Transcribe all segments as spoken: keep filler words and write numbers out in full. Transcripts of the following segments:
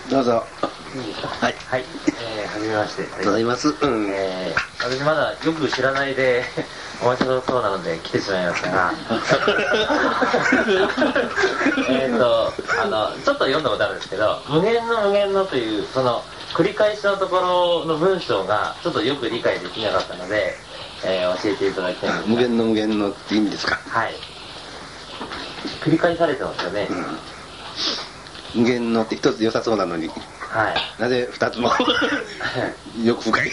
どうぞ。 いいですか。 はい。 はい。えー、はじめまして。 ございます。うん。 えー、私まだよく知らないで面白そうなので来てしまいましたがえっとあのちょっと読んだことあるんですけど、無限の無限のというその繰り返しのところの文章がちょっとよく理解できなかったので、えー、教えていただきたいんですが。 無限の無限のって意味ですか。 はい。繰り返されてますよね。 うん、無限のって一つ良さそうなのに、 はい、 なぜ二つもよく深い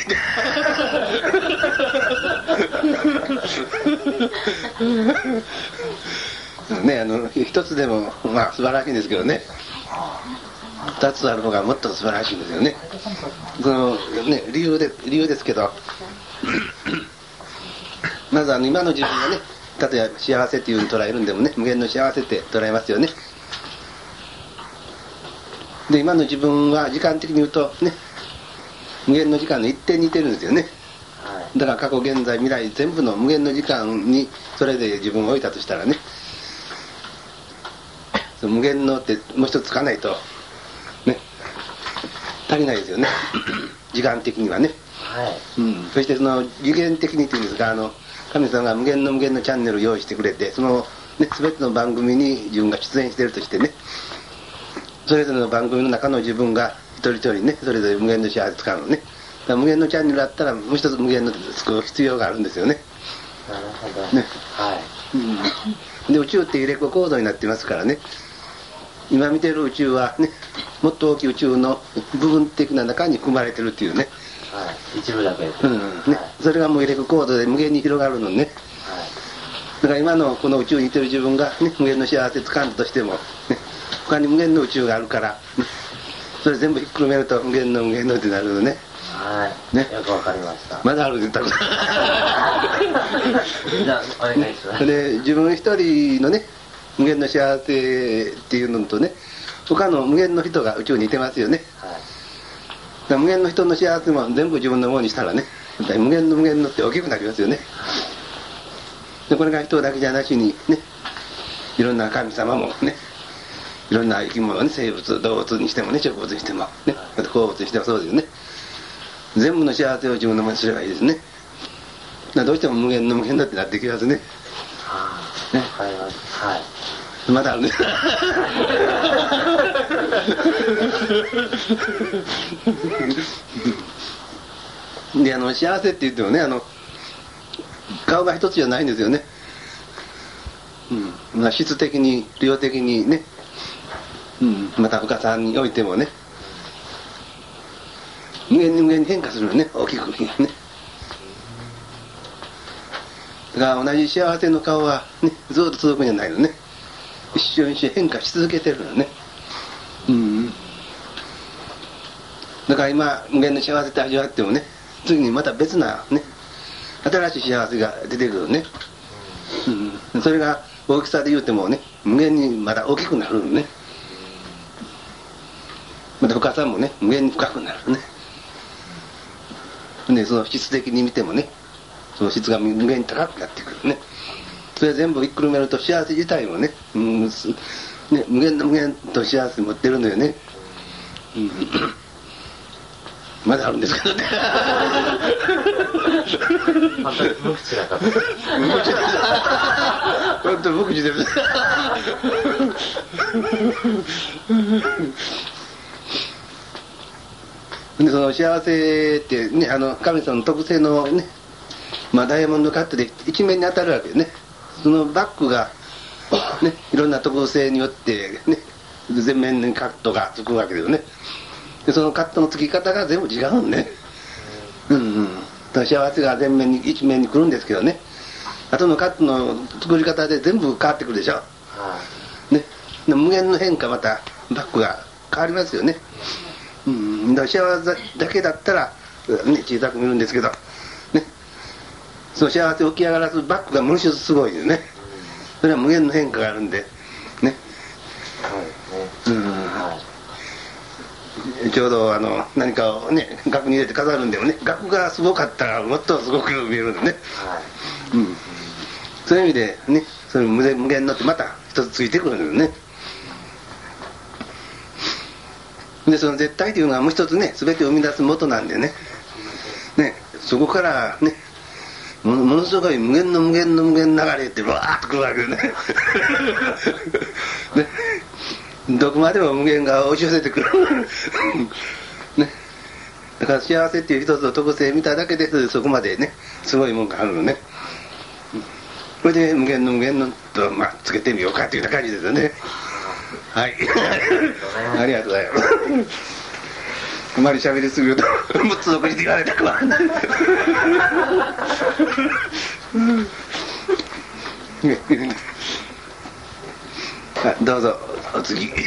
ね、あの一つでもまあ素晴らしいんですけどね、二つある方がもっと素晴らしいんですよね。そのね、理由で理由ですけどまずあの今の自分がね、例えば幸せっていうふうに捉えるんでもね、無限の幸せって捉えますよね。で今の自分は時間的に言うとね、無限の時間の一点に似てるんですよね。だから過去現在未来全部の無限の時間にそれで自分を置いたとしたらね、その無限のってもう一つつかないとね、足りないですよね時間的にはね、はい、うん、そしてその次元的にっていうんですか、あの神様が無限の無限のチャンネルを用意してくれて、その、ね、全ての番組に自分が出演しているとしてね、それぞれの番組の中の自分が一人一人ね、それぞれ無限の幸せ使うのね。だから無限のチャンネルだったらもう一つ無限の使う必要があるんですよね。 なるほど、 ね、 はい、 うん、で宇宙っていうレコ構造になってますからね、今見てる宇宙はね、もっと大きい宇宙の部分的な中に含まれてるっていうね、 はい、一部だけです、 うんね、はい、それがもうレコ構造で無限に広がるのね、はい、だから今のこの宇宙にいてる自分が、ね、無限の幸せつかんだとしても、ね、他に無限の宇宙があるから、ね、それ全部ひっくるめると無限の無限のってなるのね。 はい、ね、よくわかりました。 まだあるでたくさんじゃあお願いします。 で自分一人のね無限の幸せっていうのとね、他の無限の人が宇宙にいてますよね、はい、だから無限の人の幸せも全部自分のものにしたらね、やっぱり無限の無限のって大きくなりますよね。でこれが人だけじゃなしにね、いろんな神様もね、いろんな生き物ね、生物動物にしてもね、植物にしてもね、また鉱物にしてもそうですよね。全部の幸せを自分のものにすればいいですね。だからどうしても無限の無限だってなってきますね。 はあ、ね、わかります。はい。 まだあるねであの幸せって言ってもね、あの顔が一つじゃないんですよね、うん、まあ、質的に量的にね、うん、また深さにおいてもね、無限に無限に変化するのね、大きくね。だから同じ幸せの顔はね、ずっと続くんじゃないのね、一瞬一瞬変化し続けてるのね、うん、だから今無限の幸せって味わってもね、次にまた別なね、新しい幸せが出てくるね、うん、それが大きさで言うてもね、無限にまた大きくなるのね、また深さもね、無限に深くなるね。でその質的に見てもね、その質が無限に高くなってくるね。それ全部ひっくるめると幸せ自体もね、うん、ね、無限の無限と幸せ持ってるのよね、うん、まだあるんですけどね本当に無口な方です。 無口です本当に無口ですでその幸せってね、あの神様の特性のね、まあ、ダイヤモンドカットで一面に当たるわけでね、そのバックが、ね、いろんな特性によってね、全面にカットがつくわけだよね。でそのカットのつき方が全部違うんね、うんうん、だから幸せが全面に一面に来るんですけどね、後のカットの作り方で全部変わってくるでしょ、ね、で無限の変化、またバックが変わりますよね、うん、だから幸せだけだったら、ね、小さく見るんですけど、ね、その幸せを起き上がらすバックがものすごくすごいよね。それは無限の変化があるんでね、うん、ちょうどあの何かをね額に入れて飾るんでもね、額がすごかったらもっとすごく見えるんでね、うん、そういう意味でね、それ無限無限のってまた一つついてくるんだよね。 でその絶対というのはもう一つね、全てを生み出す元なんでね、ね、そこからね、もの、ものすごい無限の無限の無限流れってバーッとくるわけでねね、どこまでも無限が押し寄せてくるね、だから幸せっていう一つの特性見ただけでそこまでね、すごいもんがあるのね。これで無限の無限のと、まあ、つけてみようかっていうような感じですよね。はいありがとうございますあまり喋りすぎるとむっつ残りって言われたくはあ、どうぞお次うん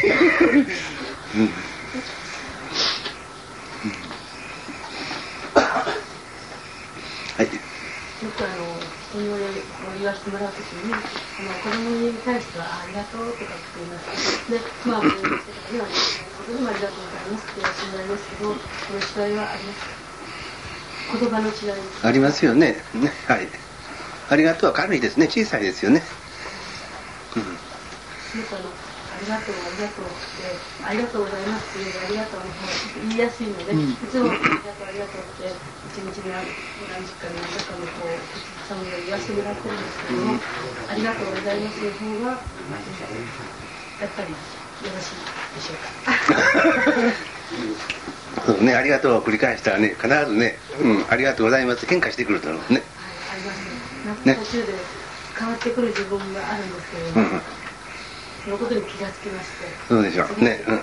はい。 よくあの人に言わせてもらうときに、あの子供に対してはありがとうとかって言いますで、まあ子供には子供もありがとうございますって言わせてもらいますけど、この違いはありますか？言葉の違いです。 ありますよね。ね、はい。ありがとうは軽いですね。小さいですよね。うん。 よくあのありがとうありがとうってありがとうございますっていうありがとうの方が言いやすいので、うん、いつもありがとうありがとうって一日に何時間何時間もこうさんに言わせてもらってるんですけども、うん、ありがとうございますの方がやっぱりよろしいでしょうかそうね、ありがとうを繰り返したらね、必ずね、うん、ありがとうございます変化してくると思うね。 はい、ありますね。なんか途中で変わってくる自分があるんですけれども、うん、そのことに気がつきまして。 そうでしょうね。うん。うん。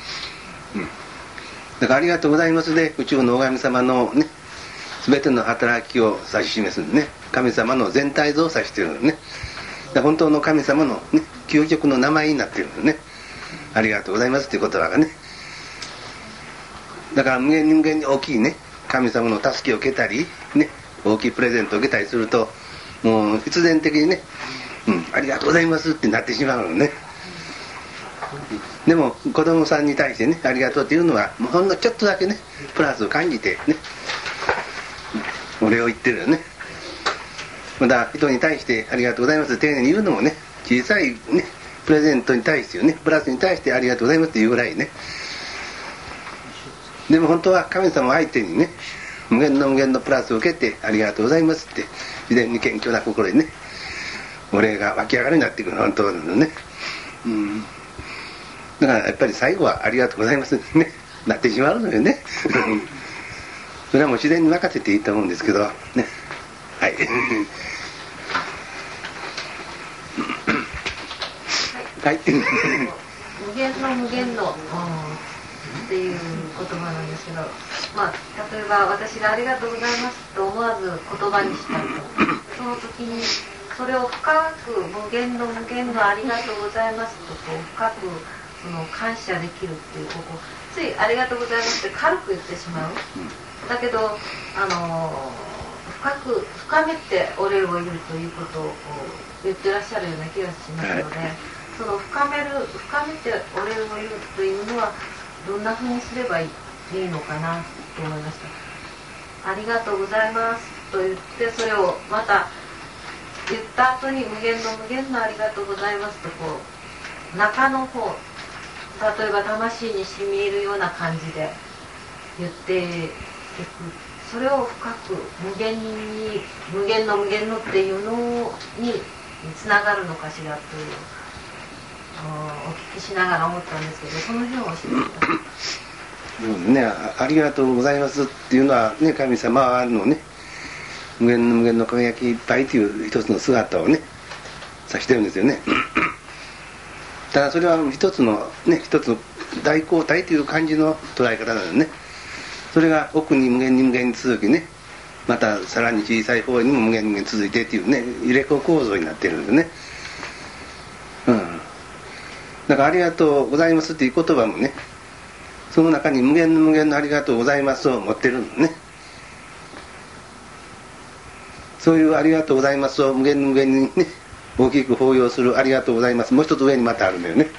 だからありがとうございますで、宇宙の大神様のね、すべての働きを指し示すね、神様の全体像を指しているのね。本当の神様のね、究極の名前になっているのね。ありがとうございますという言葉がね。だから無限に無限に大きいね、神様の助けを受けたり、ね、大きいプレゼントを受けたりすると、もう必然的にね、うん、ありがとうございますってなってしまうのね。でも子供さんに対してね、ありがとうっていうのはもうほんのちょっとだけね、プラスを感じてね、お礼を言ってるよね。まだ人に対してありがとうございますって丁寧に言うのもね、小さいね、プレゼントに対してよね、プラスに対してありがとうございますっていうぐらいね。でも本当は神様相手にね、無限の無限のプラスを受けてありがとうございますって自然に謙虚な心にね、お礼が湧き上がるようになってくる本当なのね。うん。だからやっぱり最後はありがとうございますね、なってしまうのよね。それはもう自然に任せていいと思うんですけどね。はい。はい。 無限の無限のっていう言葉なんですけど、まあ例えば私がありがとうございますと思わず言葉にしたいと、その時にそれを深く無限の無限のありがとうございますとこう深くその感謝できるっていう、ここついありがとうございますって軽く言ってしまう。だけどあの深く深めてお礼を言うということをこう言ってらっしゃるような気がしますので、その深める深めてお礼を言うというのはどんなふうにすればいいのかなと思いました。ありがとうございますと言って、それをまた言った後に無限の無限のありがとうございますとこう中の方、例えば魂に染み入るような感じで言っていく、それを深く無限に無限の無限のっていうのにつながるのかしらというお聞きしながら思ったんですけど、その辺を教えてください。 うんね、ありがとうございますっていうのはね、神様のね、無限の無限の輝きいっぱいという一つの姿をね指してるんですよね。ただそれは一つのね、一つの大交代という感じの捉え方なのね。それが奥に無限に無限に続きね、またさらに小さい方にも無限に無限に続いてっていうね、入れ子構造になってるんですね。うん。だからありがとうございますっていう言葉もね、その中に無限の無限のありがとうございますを持ってるのね。そういうありがとうございますを無限の無限にね、大きく抱擁するありがとうございます、もう一つ上にまたあるんだよね。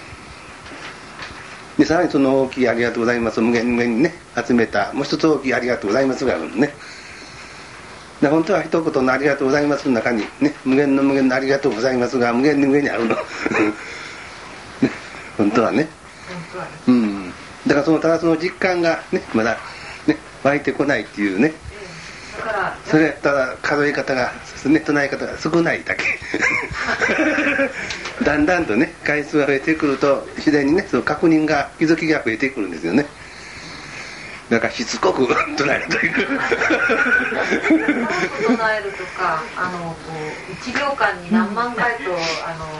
でさらにその大きいありがとうございますを無限無限にね集めたもう一つ大きいありがとうございますがあるのね。で本当は一言のありがとうございますの中にね、無限の無限のありがとうございますが無限に無限にあるの。ね、本当はね。 当はね。 うん。だからそのただその実感がねまだね湧いてこないっていうね。 だからそれただ数え方がね唱え方が少ないだけ。だんだんとね回数が増えてくると自然にねその確認が気づきが増えてくるんですよね。だからしつこく唱えるというか。 唱えるとかあのこういちびょうかんに何万回と、うん、あの、うん、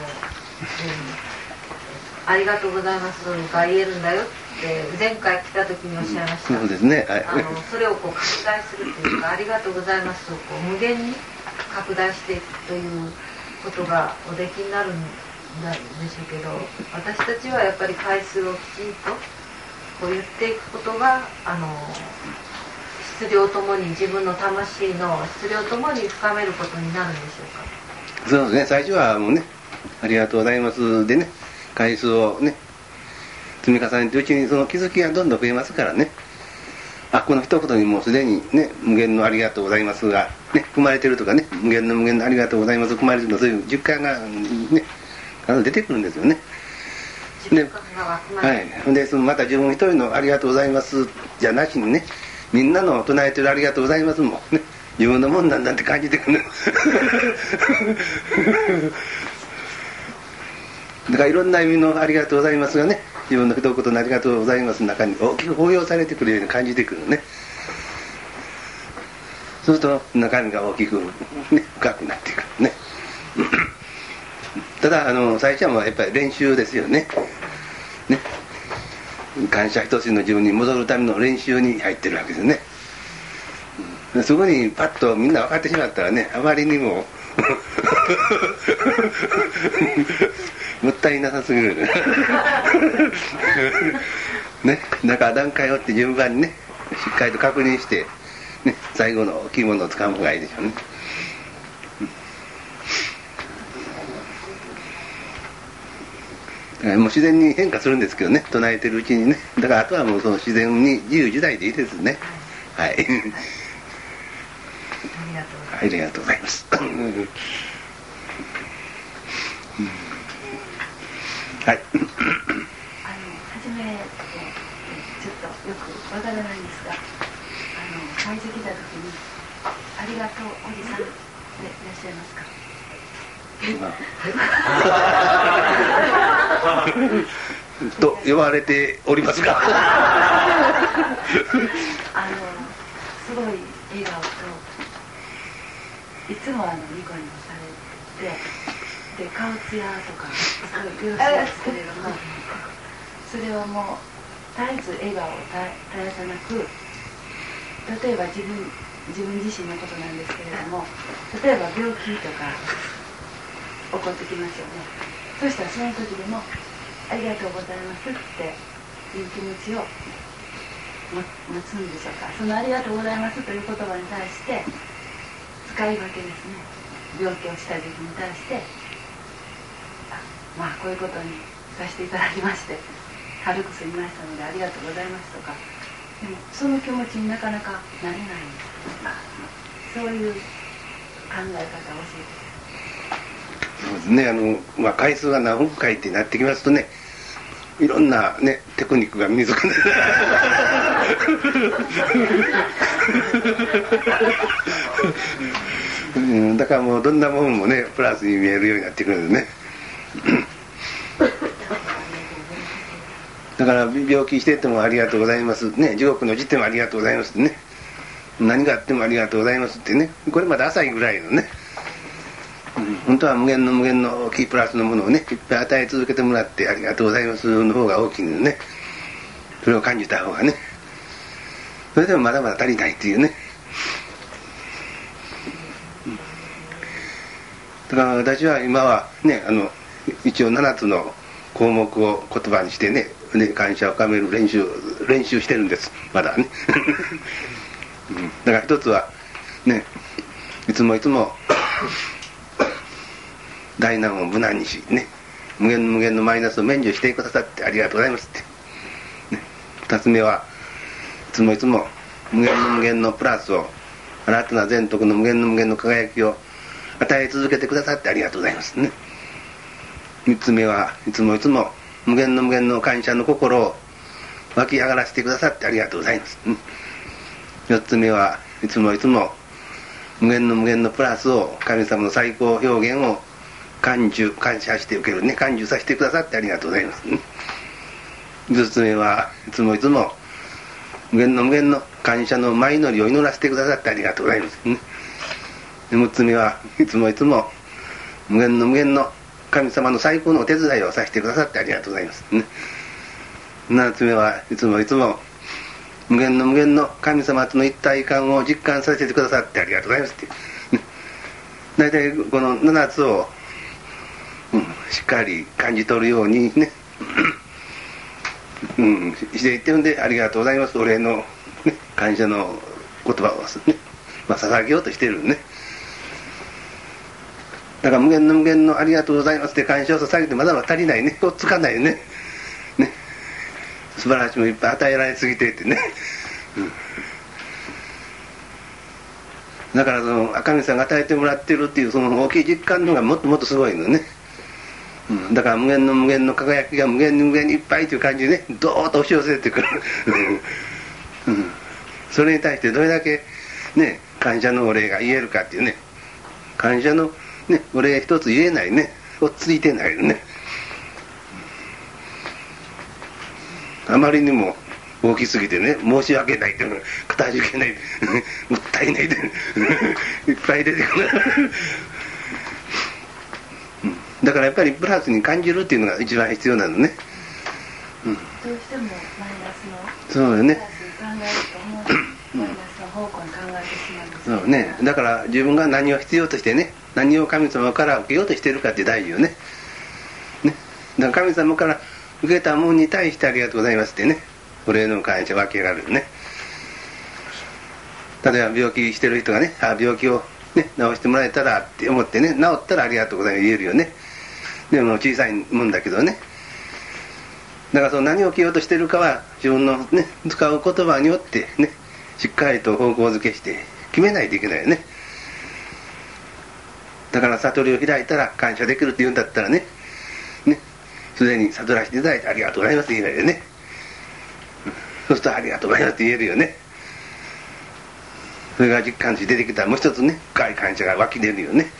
ありがとうございますとか言えるんだよって前回来た時におっしゃいました。 そうですね。はい、 あのそれをこう拡大するというかありがとうございますとこう無限に拡大していくということがおできになるんでしょうけど、私たちはやっぱり回数をきちんとこう言っていくことがあの質量ともに自分の魂の質量ともに深めることになるんでしょうか。 そうですね。最初はもうねありがとうございますでね回数をね積み重ねてうちにその気づきがどんどん増えますからね。あこの一言にもうすでにね無限のありがとうございますがね含まれてるとかね無限の無限のありがとうございます含まれてるのそういう実感がね出てくるんですよね。で、はい、でそのまた自分一人のありがとうございますじゃなしにねみんなの唱えてるありがとうございますもね自分のもんなんだって感じてくるだからいろんな意味のありがとうございますがね自分の一言のありがとうございますの中に大きく応用されてくるように感じてくるね。そうすると中身が大きく、ね、深くなっていくねただあの最初はもうやっぱり練習ですよね。ね感謝一つの自分に戻るための練習に入ってるわけですね。そこにパッとみんな分かってしまったらねあまりにももったいなさすぎるね。だから段階を追って順番にねしっかりと確認して、ね、最後の大きいものをつかむ方がいいでしょうね。もう自然に変化するんですけどね唱えてるうちにね。だからあとはもうその自然に自由自在でいいですね。はい、はい、ありがとうございますはい、 あの初めちょっとよくわからないんですがあの会場来た時にありがとうおじさんでいらっしゃいますかと呼ばれておりますがあのすごい笑顔といつもあのニコニコされてで顔つやとかすごいよろしいですけれどもそれはもう絶えず笑顔を絶やさなく例えば自分自分自身のことなんですけれども例えば病気とか起こってきますよね。そしたらその時でもありがとうございますっていう気持ちを持つんでしょうか。そのありがとうございますという言葉に対して使い分けですね。病気をした時に対してあまあこういうことにさせていただきまして軽く済みましたのでありがとうございますとかでもその気持ちになかなかなれないんです。そういう考え方を教えてそうですね。あの、まあ、回数が何億回ってなってきますとねいろんなねテクニックが身につくんですうん、だからもうどんなもんもねプラスに見えるようになってくるんですねだから病気しててもありがとうございますね地獄の字ってもありがとうございますってね何があってもありがとうございますってねこれまだ浅いぐらいのねうん、本当は無限の無限の大きいプラスのものをねいっぱい与え続けてもらってありがとうございますの方が大きいのでねそれを感じた方がねそれでもまだまだ足りないっていうね、うん、だから私は今はねあの一応ななつの項目を言葉にしてねね感謝を深める練習練習してるんですまだね、うん、だから一つはねいつもいつも大難を無難にしね無限無限のマイナスを免除してくださってありがとうございますって、ね、二つ目はいつもいつも無限の無限のプラスを新たな全徳の無限の無限の輝きを与え続けてくださってありがとうございますね。三つ目はいつもいつも無限の無限の感謝の心を湧き上がらせてくださってありがとうございます。よっつめはいつもいつも無限の無限のプラスを神様の最高表現を感受感謝して受けるね、感受させてくださってありがとうございます。ふたつめはいつもいつも無限の無限の感謝の舞祈りを祈らせてくださってありがとうございます。むっつめはいつもいつも無限の無限の神様の最高のお手伝いをさせてくださってありがとうございます。ななつめはいつもいつも無限の無限の神様との一体感を実感させてくださってありがとうございますって大体このななつを、うん、しっかり感じ取るようにねうん、していってるんでありがとうございますお礼の、ね、感謝の言葉を、ねまあ、捧げようとしてるね。だから無限の無限のありがとうございますって感謝を捧げてまだまだ足りないね、こっつかないよねね、素晴らしいもいっぱい与えられすぎてってね、うん、だからその赤身さんが与えてもらってるっていうその大きい実感の方がもっともっとすごいのね。うん、だから無限の無限の輝きが無限に無限にいっぱいという感じでね、ドーッと押し寄せてくる、うん、それに対してどれだけね感謝のお礼が言えるかっていうね、感謝のねお礼一つ言えないね、落ち着いてないよね。あまりにも大きすぎてね、申し訳ないっていうのがかたじけないもったいないでいっぱい出てくるだからやっぱりプラスに感じるっていうのが一番必要なのね、うん、 どうしてもマイナスのそうよね、 考えるともうマイナスの方向に考えてしまうんですそうね、だから自分が何を必要としてね、何を神様から受けようとしているかって大事よね。ね、だから神様から受けたものに対してありがとうございますってね、お礼の感謝湧き上がるよね。例えば病気してる人がね、あ病気を、ね、治してもらえたらって思ってね、治ったらありがとうございます言えるよね。でも小さいもんだけどね、だからその何を着ようとしてるかは自分のね使う言葉によってねしっかりと方向づけして決めないといけないよね。だから悟りを開いたら感謝できるって言うんだったらね、ねすでに悟らせていただいてありがとうございますって言えないよね。そうするとありがとうございますって言えるよね。それが実感して出てきたらもう一つね深い感謝が湧き出るよね。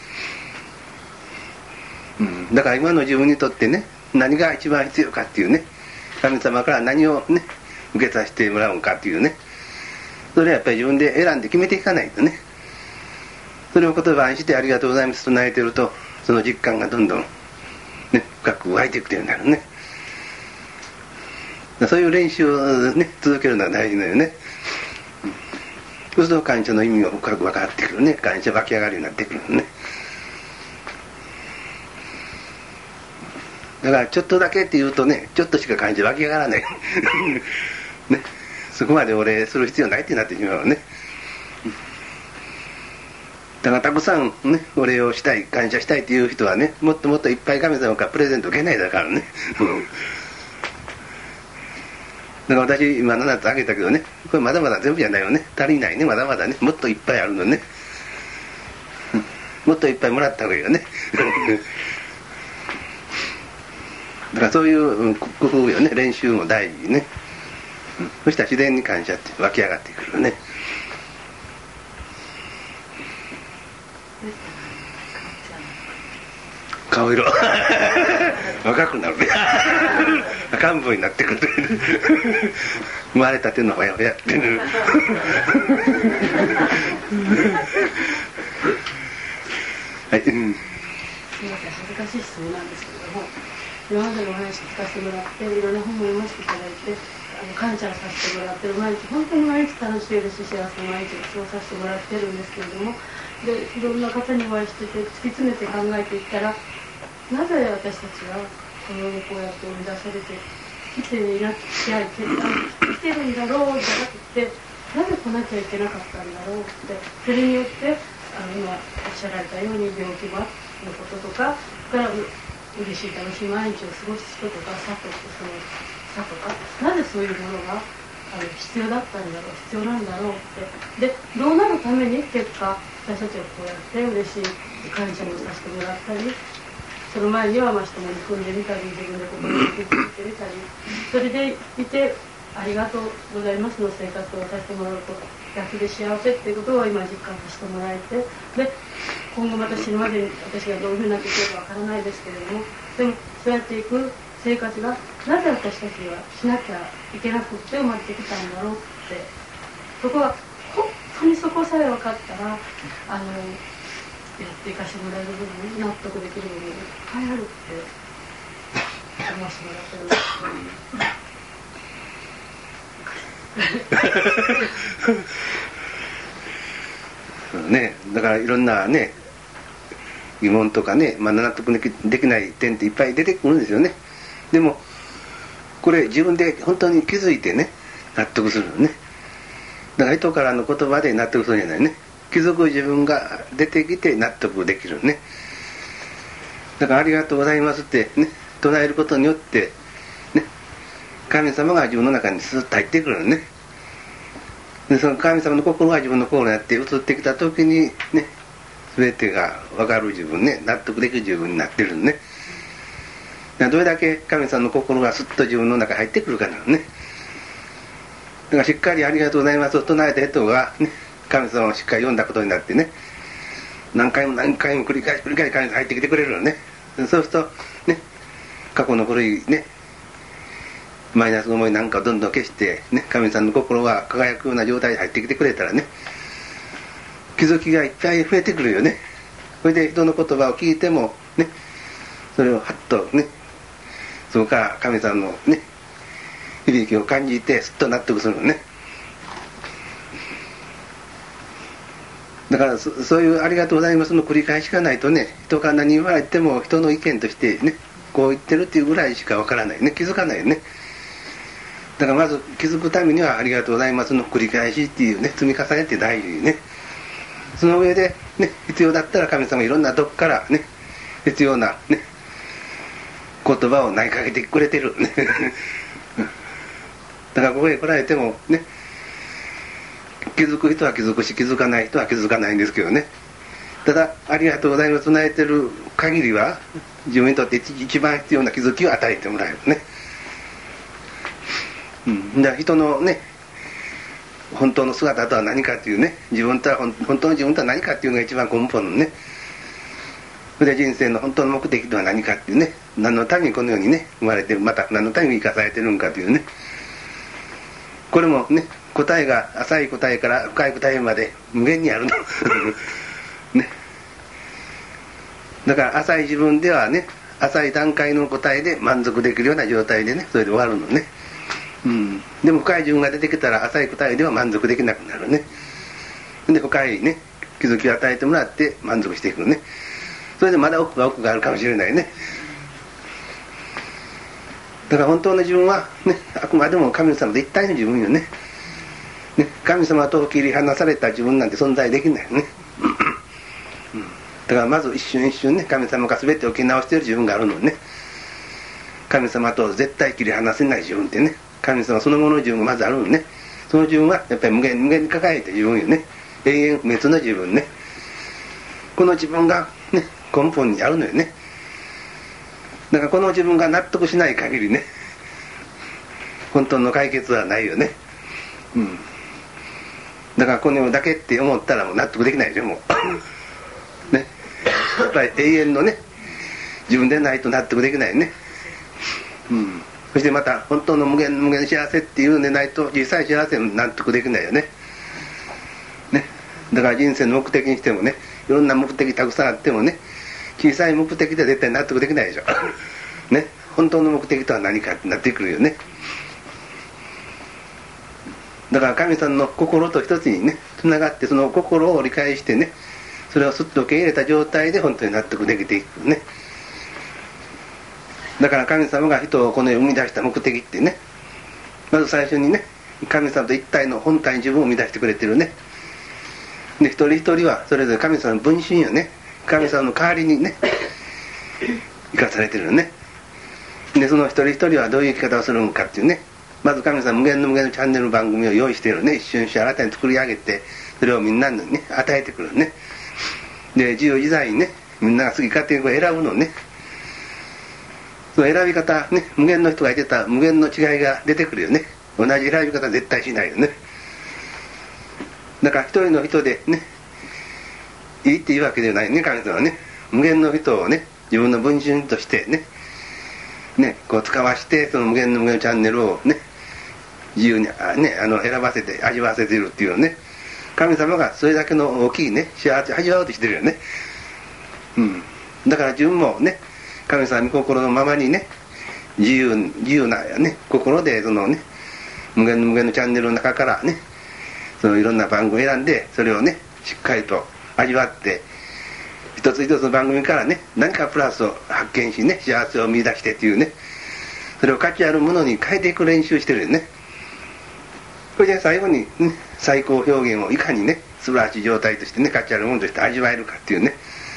うん、だから今の自分にとってね何が一番必要かっていうね、神様から何をね受けさせてもらうかっていうね、それはやっぱり自分で選んで決めていかないとね。それを言葉にしてありがとうございますと唱えてると、その実感がどんどん、ね、深く湧いていくというようになるね。そういう練習をね続けるのが大事だよね、うん、そうすると感謝の意味が深く分かってくるね、感謝湧き上がるようになってくるね。だからちょっとだけって言うとね、ちょっとしか感じ湧き上がらないね、そこまでお礼する必要ないってなってしまうね。だからたくさんねお礼をしたい感謝したいっていう人はね、もっともっといっぱい神様からプレゼント受けないだからねだから私今ななつあげたけどね、これまだまだ全部じゃないよね、足りないね、まだまだね、もっといっぱいあるのねもっといっぱいもらった方がいいよねだからそういう工夫よね、練習も大事ね、うん、そしたら自然に感謝って湧き上がってくるね。顔色若くなるね赤ん坊になってくる生まれたてのほやほやってるはい、うん、 すみません、恥ずかしい質問なんですけれども、今までのお話聞かせてもらっていろんな本も読ませていただいて、あの感謝させてもらってる毎日、本当に毎日楽しいですし幸せな毎日を過ごさせてもらってるんですけれども、でいろんな方にお会いしてて突き詰めて考えていったら、なぜ私たちはこの世にこうやって生み出されてきていなきゃいけない生きてるんだろうじゃなくて、なぜ来なきゃいけなかったんだろうって、それによってあの今おっしゃられたように病気のこととかから嬉しい楽しい毎日を過ごす人とかさとそのさとか、なぜそういうものがあの必要だったんだろう、必要なんだろうって、でどうなるために結果私たちはこうやって嬉しい感謝もさせてもらったり、 その前にはまあ人も憎んでみたり、自分で心に傷ついてみたり、それでいてありがとうございますの生活をさせてもらうと逆で幸せっていうことを今実感させてもらえて、で今後また死ぬまでに私がどういうふうになっていくかわからないですけれども、でもそうやっていく生活がなぜ私たちはしなきゃいけなくって生まれてきたんだろうって、そこは本当にそこさえ分かったらあのやっていかせてもらえる部分に納得できる部分がいっぱいあるって思わせてもらってるんですね。だからいろんなね疑問とかね、まあ、納得でき、できない点っていっぱい出てくるんですよね。でもこれ自分で本当に気づいてね納得するのね。だから人からの言葉で納得するんじゃないね。気づく自分が出てきて納得できるね。だからありがとうございますってね唱えることによってね、神様が自分の中にスッと入ってくるのね。でその神様の心が自分の心になって移ってきた時にね、全てが分かる自分ね、納得できる自分になってるのね。どれだけ神様の心がスッと自分の中に入ってくるかなのね。だからしっかりありがとうございますと唱えた人がね、神様をしっかり読んだことになってね、何回も何回も繰り返し繰り返し神様入ってきてくれるのね。そうするとね、過去の古いねマイナスの思いなんかをどんどん消してね、神様の心が輝くような状態で入ってきてくれたらね、気づきがいっぱい増えてくるよね。それで人の言葉を聞いてもね、それをはっとね、そこから神様のね響きを感じてすっと納得するのね。だから そ, そういうありがとうございますの繰り返しがないとね、人から何言われても人の意見としてねこう言ってるっていうぐらいしかわからないね、気づかないよね。だからまず気づくためにはありがとうございますの繰り返しっていうね積み重ねって大事ね。その上でね必要だったら神様いろんなとこからね必要なね言葉を投げかけてくれてるねだからここへ来られてもね、気づく人は気づくし気づかない人は気づかないんですけどね、ただありがとうございます唱えてる限りは自分にとって一番必要な気づきを与えてもらえるね。うん、だから人のね本当の姿とは何かっていうね、自分とは本当の自分とは何かっていうのが一番根本のね、それで人生の本当の目的とは何かっていうね、何のためにこの世にね生まれてまた何のために生かされてるんかというね、これもね答えが浅い答えから深い答えまで無限にあるのね。だから浅い自分ではね浅い段階の答えで満足できるような状態でねそれで終わるのね。うん、でも深い自分が出てきたら浅い答えでは満足できなくなるね。で深いね気づきを与えてもらって満足していくのね。それでまだ奥が奥があるかもしれないね。だから本当の自分はねあくまでも神様と一体の自分よね。ね、神様と切り離された自分なんて存在できないよねだからまず一瞬一瞬ね神様が全てを受け直している自分があるのね。神様と絶対切り離せない自分ってね、神様そのものの自分がまずあるのね。その自分はやっぱり無限無限に抱えた自分よね。永遠不滅の自分ね。この自分がね根本にあるのよね。だからこの自分が納得しない限りね本当の解決はないよね。うんだからこの世だけって思ったらもう納得できないでしょもうね。やっぱり永遠のね自分でないと納得できないね。うんそしてまた本当の無限無限幸せっていうのでないと実際幸せも納得できないよね。ねだから人生の目的にしてもねいろんな目的たくさんあってもね小さい目的では絶対納得できないでしょね。本当の目的とは何かってなってくるよね。だから神様の心と一つにねつながってその心を理解してねそれをすっと受け入れた状態で本当に納得できていくね。だから神様が人をこの世を生み出した目的ってねまず最初にね神様と一体の本体に自分を生み出してくれてるね。で一人一人はそれぞれ神様の分身よね。神様の代わりにね生かされてるよね。でその一人一人はどういう生き方をするのかっていうね、まず神様無限の無限のチャンネル番組を用意しているね。一瞬一瞬新たに作り上げてそれをみんなにね与えてくるね。で自由自在にねみんなが好き勝手にこう選ぶのね。 その選び方ね、無限の人が言ってた無限の違いが出てくるよね。同じ選び方は絶対しないよね。だから一人の人でね、いいっていうわけではないね、神様はね。無限の人をね、自分の分身としてね、ね、こう使わして、その無限の無限のチャンネルをね、自由にね、あの選ばせて味わわせているっていうね、神様がそれだけの大きいね、幸せを味わおうとしてるよね。うん。だから自分もね、神様の心のままにね、自由、自由なね、心でそのね、無限の無限のチャンネルの中からね、そのいろんな番組を選んで、それをね、しっかりと味わって、一つ一つの番組からね、何かプラスを発見しね、幸せを見出してっていうね、それを価値あるものに変えていく練習してるよね。それで最後に、ね、最高表現をいかにね、素晴らしい状態としてね、価値あるものとして味わえるかっていうね、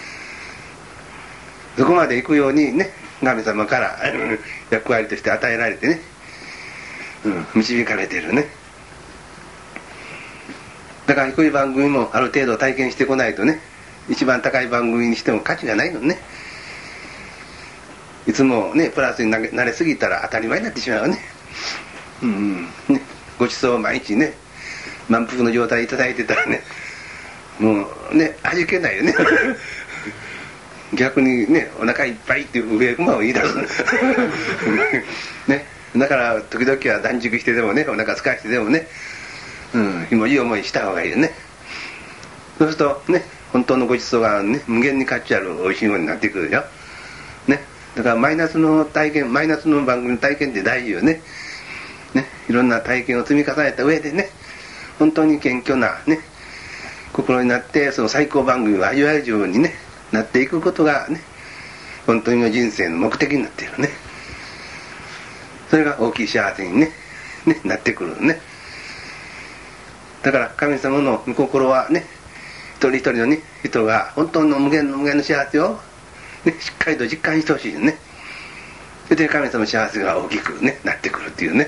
そこまで行くようにね、神様から役割として与えられてね、うん、導かれているね。だから低い番組もある程度体験してこないとね、一番高い番組にしても価値がないのね。いつもね、プラスに慣れすぎたら当たり前になってしまうね。うんうん、ね、ごちそうを毎日ね、満腹の状態いただいてたらね、もうね、味気ないよね。逆にね、お腹いっぱいっていう上熊を言い出すね。だから時々は断食してでもね、お腹空かしてでもね、うん、いい思いした方がいいよね。そうするとね、本当のごちそうがね、無限に価値ある美味しいものになってくるよね。だからマイナスの体験、マイナスの番組の体験って大事よね。ね、いろんな体験を積み重ねた上でね、本当に謙虚なね、心になって、その最高番組を味わえるようにね、なっていくことがね、本当の人生の目的になっているね。それが大きい幸せにね、ね、なってくるね。だから神様の御心はね、一人一人の、ね、人が本当の無限の無限の幸せを、ね、しっかりと実感してほしいよね。それで神様の幸せが大きく、ね、なってくるっていうね。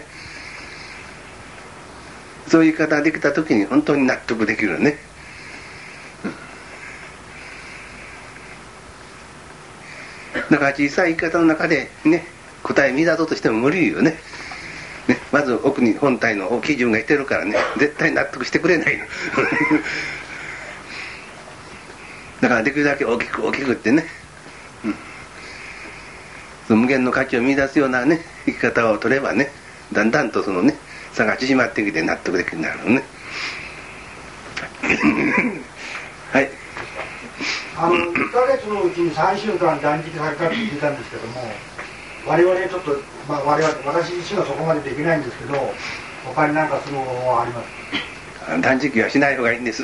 そういう言い方ができた時に本当に納得できるね。だから小さい言い方の中でね、答え見出そうとしても無理よね。ね、まず奥に本体の基準がいてるからね、絶対納得してくれないの。だからできるだけ大きく大きくってね、うん、その無限の価値を見出すようなね、生き方を取ればね、だんだんとそのね、差が縮まってきて納得できるようになるのね。はい。 あのいっかげつのうちにさんしゅうかん断食されたって聞いたんですけども、我々ちょっと、まあ、我々私自身はそこまでできないんですけど、他に何かそのあります？ 断食はしない方がいいんです。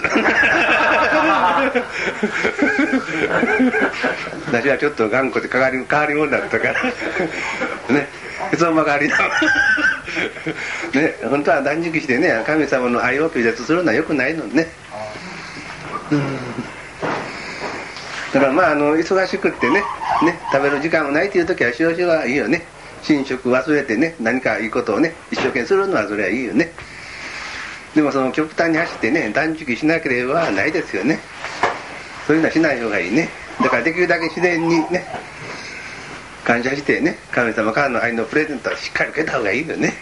私はちょっと頑固で変わり変わり者だったからね、へそ曲がりのね、本当は断食してね、神様の愛を拒絶するのはよくないのね。うん、だからまあ、あの忙しくってね、ね、食べる時間もないという時は少々はいいよね。寝食忘れてね、何かいいことをね、一生懸命するのはそれはいいよね。でもその極端に走ってね、断食しなければないですよね。そういうのはしない方がいいね。だからできるだけ自然にね、感謝してね、神様からの愛のプレゼントはしっかり受けた方がいいよね。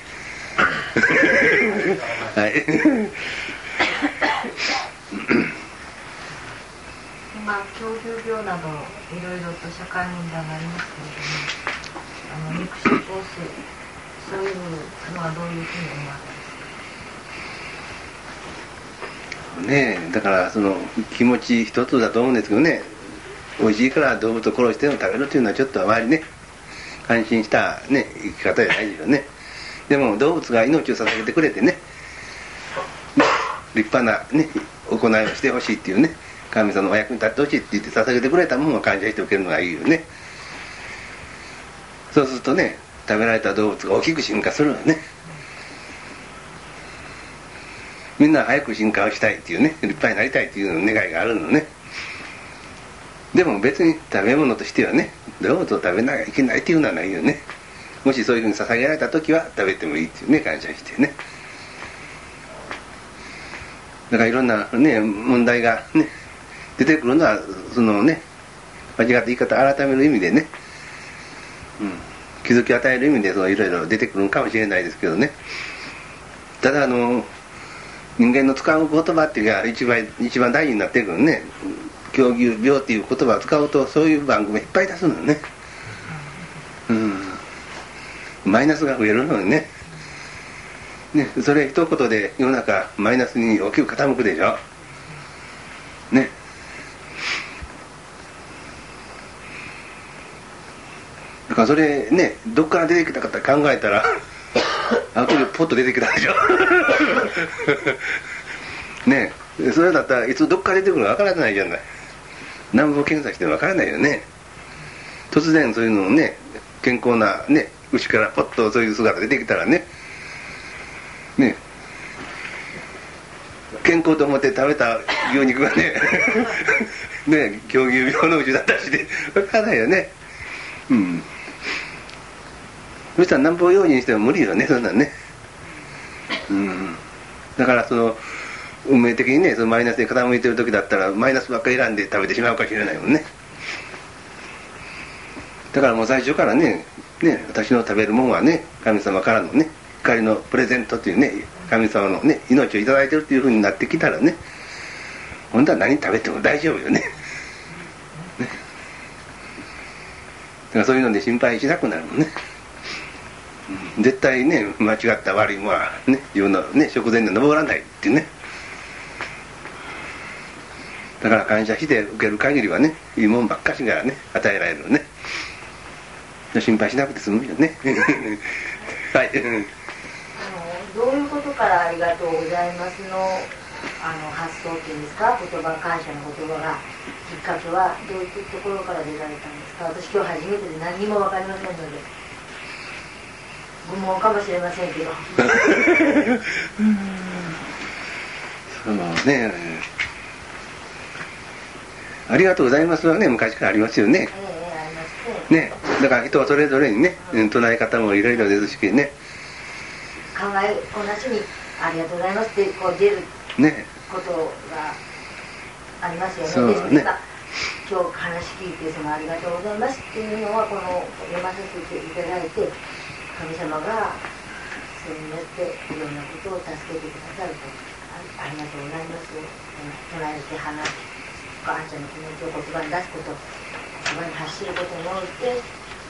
はい。 今、狂牛病などいろいろと社会問題がありますけれども、あの肉食をする、そういうのはどういうふうに思われますか？ ねえ、だからその気持ち一つだと思うんですけどね、美味しいから動物を殺しても食べるというのはちょっとあまりね、安心した、ね、生き方じゃないですよね。でも動物が命を捧げてくれてね、立派な、ね、行いをしてほしいっていうね、神様のお役に立ってほしいって言って捧げてくれたものを感謝しておけるのがいいよね。そうするとね、食べられた動物が大きく進化するのね。みんな早く進化をしたいっていうね、立派になりたいっていう願いがあるのね。でも別に食べ物としてはね、動物を食べなきゃいけないっていうのはないよね。もしそういうふうに捧げられた時は食べてもいいっていうね、感謝してね。だからいろんなね、問題がね、出てくるのは、そのね、間違った言い方を改める意味でね、うん、 気づきを与える意味でそのいろいろ出てくるかもしれないですけどね。ただあの人間の使う言葉っていうのが一番一番大事になってくるね。狂牛病っていう言葉を使うとそういう番組いっぱい出すのよね。うん、マイナスが増えるのにね。ね、それ一言で世の中マイナスに大きく傾くでしょ。ね。だからそれね、どっから出てきたかって考えたらあとでポッと出てきたでしょね。それだったらいつどっから出てくるか分からないじゃない。何ぼ検査しても分からないよね。突然そういうのをね、健康なね牛からポッとそういう姿出てきたらね、ね、健康と思って食べた牛肉がねね、狂牛病の牛だったしで分からないよね。うん。そしたら何ぼ用心しても無理よね、そんなんね。うん。だからその運命的にね、そのマイナスに傾いてる時だったらマイナスばっかり選んで食べてしまうかもしれないもんね。だからもう最初からね、ね、私の食べるもんはね、神様からのね、光のプレゼントというね、神様のね、命をいただいてるっていう風になってきたらね、本当は何食べても大丈夫よね。ね。だからそういうので心配しなくなるもんね。うん、絶対ね、間違った悪いものはね、自分のね、食前で登らないっていうね。だから感謝して受ける限りはね、いいもんばっかしがね、与えられるね。心配しなくて済むよね。はい。 あのどういうことからありがとうございますのあの発想っていうんですか、言葉、感謝の言葉がきっかけはどういうところから出られたんですか。私今日初めてで何にも分かりませんので愚問かもしれませんけどそうね、ありがとうございますはね、昔からありますよね。 ええありますね。 ね、だから人それぞれにね、うん、唱え方もいろいろですしね。 考えこなしにありがとうございますってこう出ることがありますよね。 そうね。 今日話聞いてそのありがとうございますっていうのはこの読ませていただいて、神様がそれによっていろんなことを助けてくださると、ありがとうございますを唱えて話す、感謝の気持ちを言葉に出すこと、言葉に発しることにおいて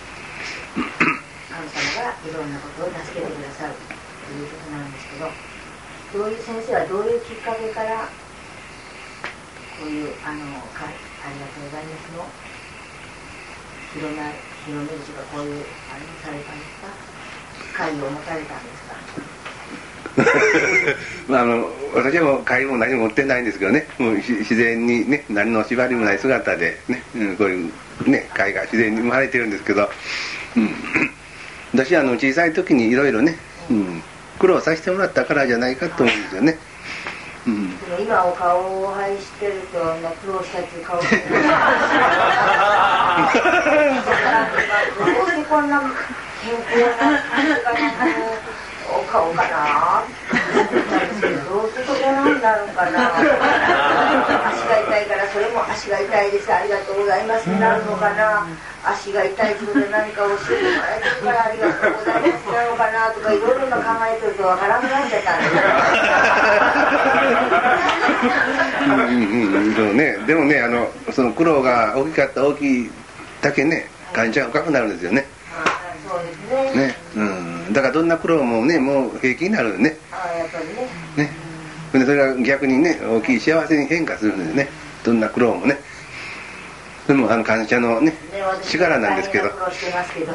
神様がいろんなことを助けてくださるということなんですけど、どういう先生はどういうきっかけからこういうあのかありがとうございますの広め広めるとか、こういうあれをされたんですか、会を持たれたんですか。 まあ、あの私はもう会も何も持ってないんですけどね、もう自然にね、何の縛りもない姿でね、うん、こういうね会が自然に生まれてるんですけど、うん、私はあの小さい時にいろいろね、うん、苦労させてもらったからじゃないかと思うんですよね。うん、 でも今お顔を拝してると苦労したっていう顔してるどうしてこんな健康なお顔かなどうしてそこなんだろうかな足が痛いからそれも足が痛いですありがとうございますになるのかな、足が痛いということで何か教えてもらえてるからありがとうございますなのかなとかいろいろな考えてるとわからなくなっちゃったんですうんうん、そうね、でもね、あのその苦労が大きかった大きいだけね、感謝が深くなるんですよね。 そうですね。 ね、うん、だからどんな苦労もね、もう平気になるね。 ああ、やっぱりね。 ね、でそれが逆にね、大きい幸せに変化するんですね。どんな苦労もね。でもあの感謝のね、力なんですけど。 苦労してますけど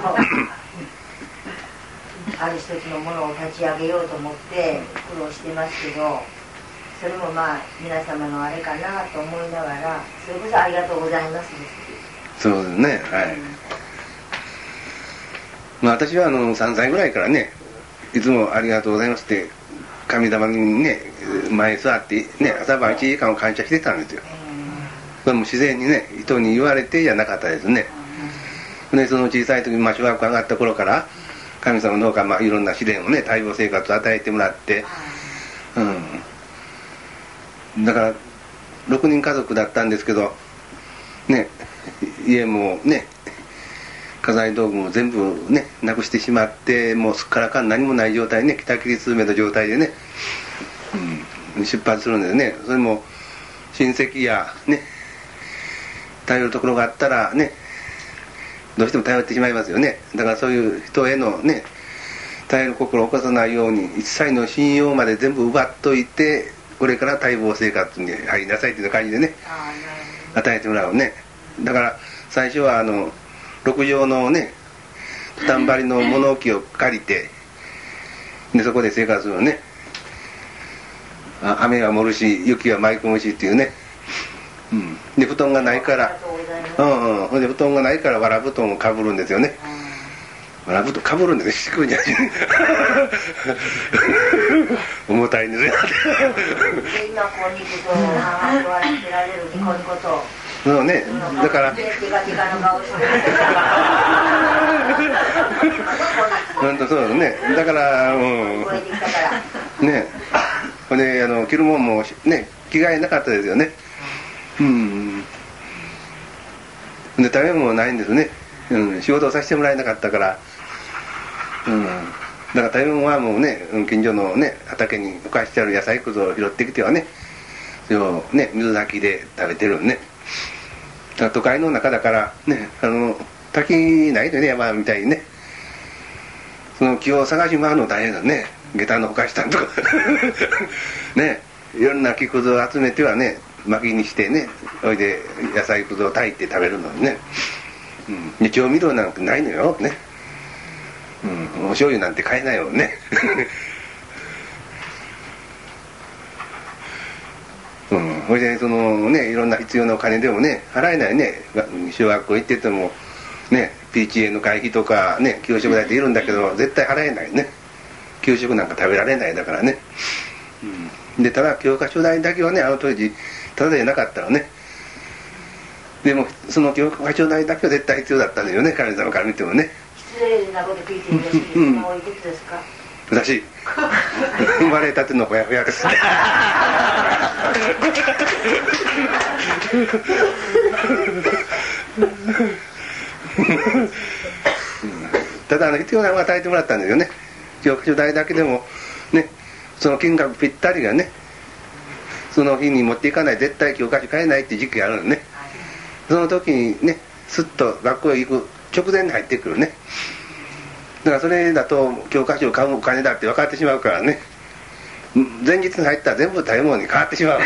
ある一つのものを立ち上げようと思って苦労してますけど、それもまあ皆様のあれかなと思いながら、それこそありがとうございますです。 そうですね、はい。まあ、私はあのさんさいぐらいからね、いつもありがとうございますって神様にね前に座ってね、朝晩いちじかんを感謝してたんですよ。それも自然にね、人に言われてじゃなかったですね。でその小さい時、まあ、小学校上がった頃から神様の方からまあいろんな試練をね、待望生活を与えてもらって、うん、だからろくにん家族だったんですけどね、家もね家財道具も全部ねなくしてしまって、もうすっからかん何もない状態ね、北切りスズメの状態でね、うん、出発するんですね。それも親戚やね頼るところがあったらねどうしても頼ってしまいますよね。だからそういう人へのね頼る心を起こさないように、一切の信用まで全部奪っといて、これから待望生活に入りなさいっていう感じでね与えてもらうね。だから最初はあの六畳のねトタン張りの物置を借りて、でそこで生活するのね。あ雨は盛るし雪は舞い込むしっていうね、うん、で布団がないから、うんうん、ほんで布団がないからわら布団をかぶるんですよね。わら布団かぶるんですよ、敷くんじゃない重たいんですよ今こう肉と母とは知られるにこのことをそうね、だから本当そうですね。だからうんね、ほんであの着るもんもね着替えなかったですよね。うんで食べ物もないんですね、うん、仕事をさせてもらえなかったから、うん、だから食べ物はもうね近所のね畑に浮かしてある野菜くずを拾ってきてはね、それをね水炊きで食べてるね。都会の中だからね、あの滝ないでね、山みたいにね、その木を探し回るの大変だね。下駄のほかしたんとかね、いろんな木くずを集めてはね薪にしてね、それで野菜くずを炊いて食べるのにね、うん、で調味料なんてないのよね、うん、お醤油なんて買えないよねうん、それでそのねいろんな必要なお金でもね払えないね。小学校行っててもね ピーティーエー の会費とかね給食代っているんだけど絶対払えないね。給食なんか食べられないだからね、うん、でただ教科書代だけはねあの当時ただでなかったのね。でもその教科書代だけは絶対必要だったんだよね、神様から見てもね。 失礼なこと聞いていいですか？今おいくつですか？ 私生まれたてのほやほやですただあの必要なのを与えてもらったんですよね。教科書代だけでもね、その金額ぴったりがね、その日に持っていかない絶対教科書買えないって時期があるのね。その時にねすっと学校へ行く直前に入ってくるね。だからそれだと教科書を買うお金だって分かってしまうからね、前日に入ったら全部食べ物に変わってしまう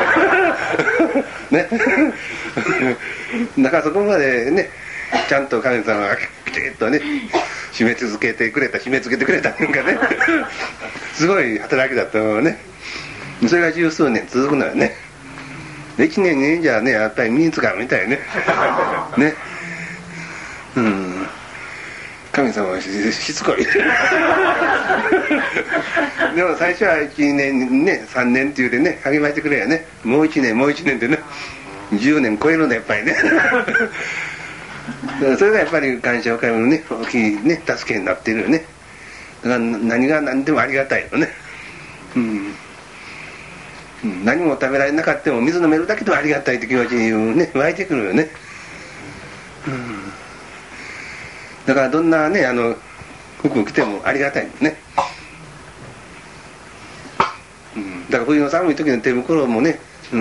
ねだからそこまでねちゃんと神様がきちっとね締め続けてくれた締め付けてくれたなんかねすごい働きだったのね。それが十数年続くのよね。いちねんにねんじゃねやっぱり身につかるみたいねね、うん、神様は し, しつこいでも最初はいちねんねさんねんっていうでね励ましてくれやね。もういちねんもういちねんってねじゅうねん超えるんだやっぱりねそれがやっぱり感謝を買い物ね大きいね助けになっているよね。だから何が何でもありがたいよね、うんうん、何も食べられなかったも水飲めるだけでもありがたいって気持ちにね湧いてくるよね、うん、だからどんなねあの服を着てもありがたいね、うん、だから冬の寒い時の手袋もね、うん、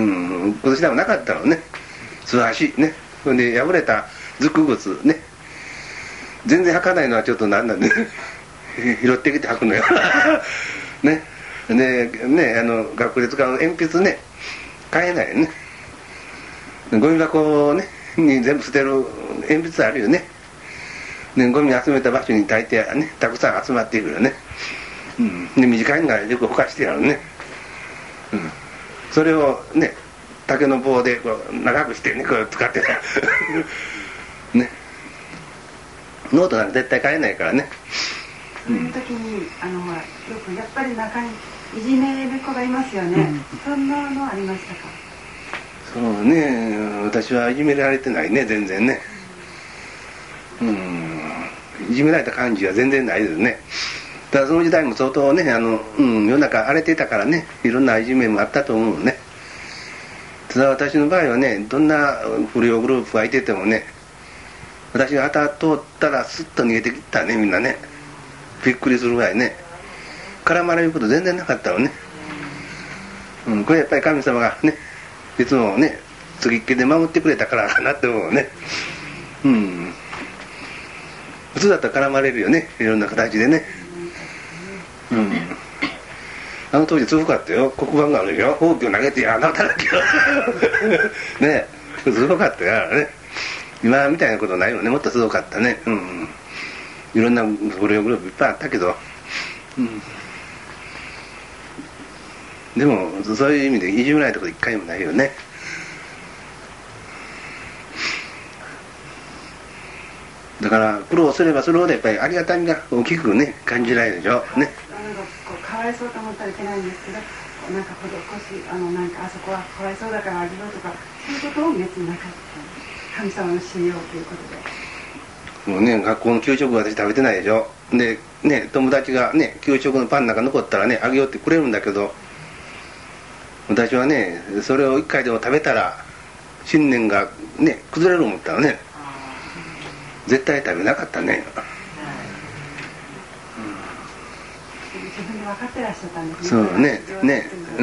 今年でもなかったのね。素足ね、それで破れたズック靴ね全然履かないのはちょっとなんなんで拾ってきて履くのよね。でねあの学校で使う鉛筆ね買えないよね。ゴミ箱、ね、に全部捨てる鉛筆あるよね。でゴミ集めた場所に大抵ねたくさん集まっていくよね、うん、で短いのがよくほかしてやるね、うん、それをね竹の棒でこう長くしてねこう使ってたね。ノートなんて絶対買えないからね。 そういう時にあの、まあ、よくやっぱり中にいじめる子がいますよね、うん、そんなのありましたか？ そうね、私はいじめられてないね全然ね、うん、いじめられた感じは全然ないですね。ただその時代も相当ねあの、うん、世の中荒れてたからねいろんないじめもあったと思うね。ただ私の場合はねどんな不良グループがいててもね私が旗通ったらスッと逃げてきたね、みんなね。びっくりするぐらいね、絡まれること全然なかったのね。うん、これやっぱり神様がね、いつもね、次っけで守ってくれたからかなって思うね。うん。普通だったら絡まれるよね、いろんな形でね。うん。あの当時すごかったよ、黒板があるよ、ほうきを投げてやなたらけよ。ね、すごかったからね。今みたいなことないよね、もっとすごかったね。うん。いろんなゴルフグループいっぱいあったけど、うん、でもそういう意味で意地もないところ一回もないよね。だから苦労すればするほどやっぱりありがたみが大きくね感じられるでしょね。 かわいそうと思ったらいけないんですけど、なんか施しあのなんかあそこはかわいそうだからあげろとかそういうことを別になかった神様の信用ということで。 もうね、学校の給食私食べてないでしょ。でね、友達がね給食のパンなんか残ったらねあげようってくれるんだけど、私はねそれを一回でも食べたら信念がね崩れる思ったらね絶対食べなかったね。 自分で分かってらっしゃったんですね。 そうねね、うん、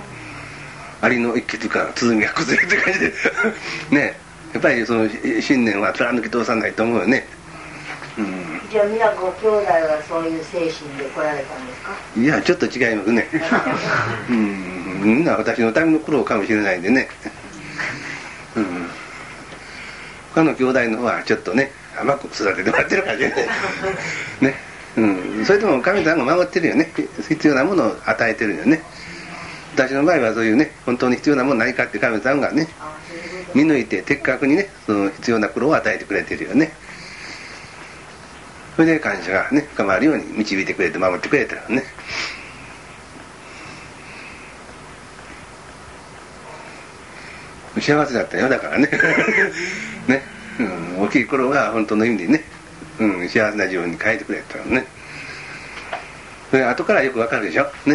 アリの一気というか鼓が崩れるって感じでね、やっぱりその信念は貫き通さないと思うよね。うん、 じゃあ皆ご兄弟はそういう精神で来られたんですか？ いやちょっと違いますね。うん、みんな私のための苦労かもしれないんでね。うん、他の兄弟の方はちょっとね甘く育ててもらってるかもしれないね。うん、それでも神様が守ってるよね。必要なものを与えてるよね。私の場合はそういうね本当に必要なもの何かって神様がね見抜いて的確にねその必要な苦労を与えてくれてるよね。それで感謝がね深まるように導いてくれて守ってくれてるよね。幸せだったよだからねね、うん、大きい頃は本当の意味でね、うん、幸せな自分に変えてくれたのね。それ後からよくわかるでしょね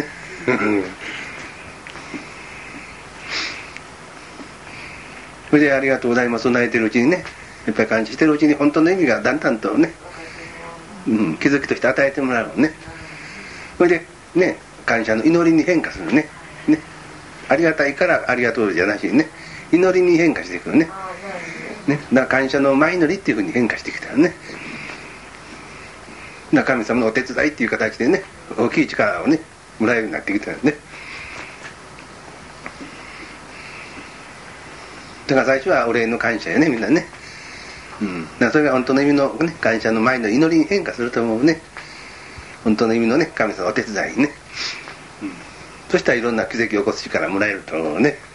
それでありがとうございます唱えてるうちにねやっぱり感じしてるうちに本当の意味がだんだんとね、うん、気づきとして与えてもらうのね。それでね感謝の祈りに変化するね。ねありがたいからありがとうじゃなしにね祈りに変化していくのね。ねだから感謝の前祈りっていうふうに変化してきたよね。だから神様のお手伝いっていう形でね大きい力をねもらえるようになってきたよね。だから最初はお礼の感謝よねみんなね。うん、だからそれが本当の意味の、ね、感謝の前の祈りに変化すると思うね。本当の意味のね神様のお手伝いにね、うん、そしたらいろんな奇跡を起こす力もらえると思うね。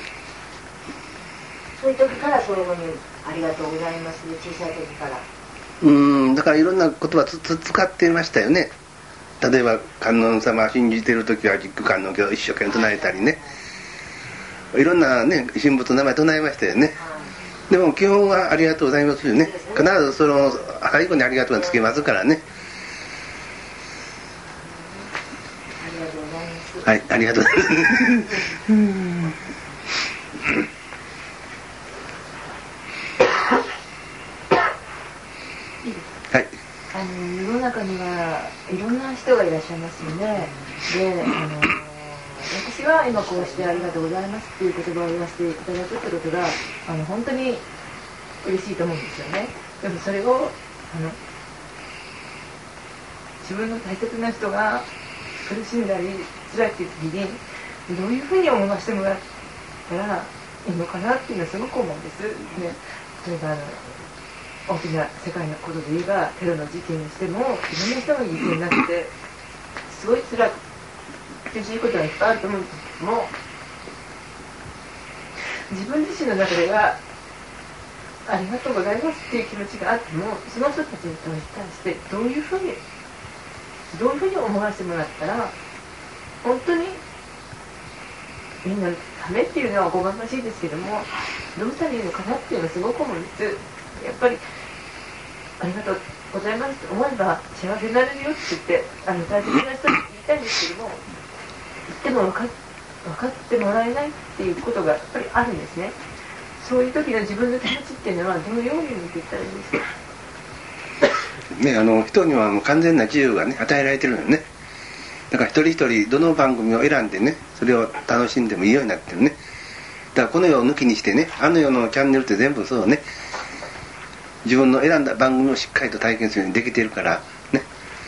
そういう時からそういうふうにありがとうございますね小さい時から。 うーんだからいろんな言葉つつ使ってましたよね。例えば観音様信じてる時は十九観音経を一生懸命唱えたりねいろんなね神仏の名前唱えましたよね。でも基本はありがとうございますよね。必ずその最後にありがとうがつけますからね。はい、ありがとうございますはい。 あの世の中にはいろんな人がいらっしゃいますよね。で、あの私は今こうしてありがとうございますっていう言葉を言わせていただくってことがあの本当に嬉しいと思うんですよね。でもそれをあの自分の大切な人が苦しんだり辛いっていう時にどういうふうに思わせてもらったらいいのかなっていうのはすごく思うんです、ね、例えばあの大きな世界のことで言えばテロの事件にしてもいろんな人が犠牲になってすごい辛く苦しいことがいっぱいあると思うんですけども自分自身の中ではありがとうございますっていう気持ちがあってもその人たちに対してどういうふうにどういうふうに思わせてもらったら本当にみんなのためっていうのはおこがましいですけどもどうしたらいいのかなっていうのはすごく思うんです。やっぱりありがとうございますと思えば幸せになれるよって言ってあの大切な人に言いたいんですけども言っても分か、分かってもらえないっていうことがやっぱりあるんですね。 そういう時の自分の気持ちっていうのはどのように見ていったらいいんですか。 ね、あの人にはもう完全な自由がね与えられてるのよね。だから一人一人どの番組を選んでねそれを楽しんでもいいようになってるね。だからこの世を抜きにしてね、あの世のチャンネルって全部そうね、自分の選んだ番組をしっかりと体験するようにできてるからね。